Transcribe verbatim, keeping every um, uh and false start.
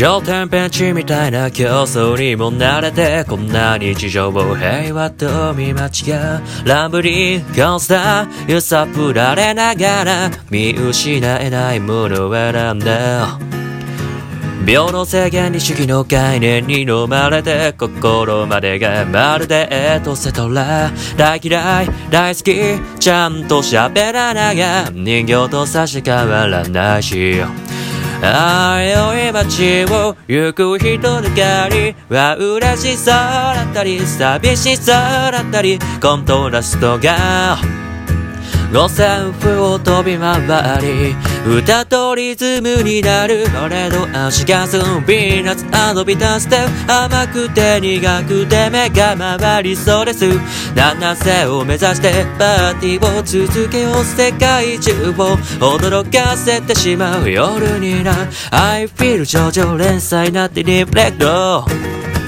超天変地みたいな競争にも慣れて、こんな日常を平和と見間違うラブリーコンスター揺さぶられながら見失えないものを選んだ。秒の制限に主義の概念に飲まれて、心までがまるでエトセトラ。大嫌い大好きちゃんと喋らながら人形と差し替わらないし、ああよい街を行く人だかりは嬉しさだったり寂しさだったり、コントラストが五線譜を飛び回り歌とリズムになる俺の足がすんピーナッツ&ビターステップ、甘くて苦くて目が回りそうです。七瀬を目指してパーティーを続けよう、世界中を驚かせてしまう夜にな I feel 上々連載なってリフレクト